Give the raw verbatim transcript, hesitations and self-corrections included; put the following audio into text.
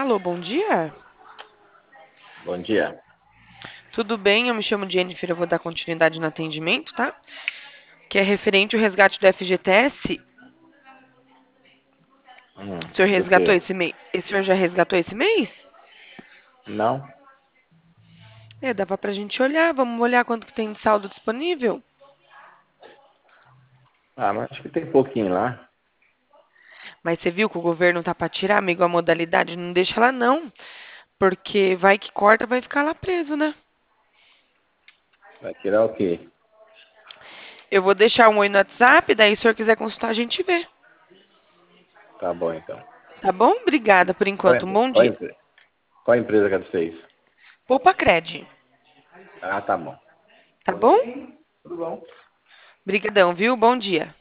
Alô, bom dia. Bom dia. Tudo bem? Eu me chamo Jennifer, eu vou dar continuidade no atendimento, tá? Que é referente ao resgate do F G T S. Hum, O senhor do resgatou quê? esse mês? O senhor já resgatou esse mês? Não? É, dava pra gente olhar. Vamos olhar quanto que tem de saldo disponível? Ah, mas acho que tem pouquinho lá. Mas você viu que o governo tá pra tirar, amigo, a modalidade? Não deixa lá não. Porque vai que corta, vai ficar lá preso, né? Vai tirar o quê? Eu vou deixar um oi no WhatsApp, daí se o senhor quiser consultar, a gente vê. Tá bom, então. Tá bom? Obrigada por Qual, enquanto. Um é- bom qual, dia. empre- qual empresa que é de vocês? Poupa Cred, Ah, tá bom. tá bom? Tudo bom? Brigadão, viu? Bom dia.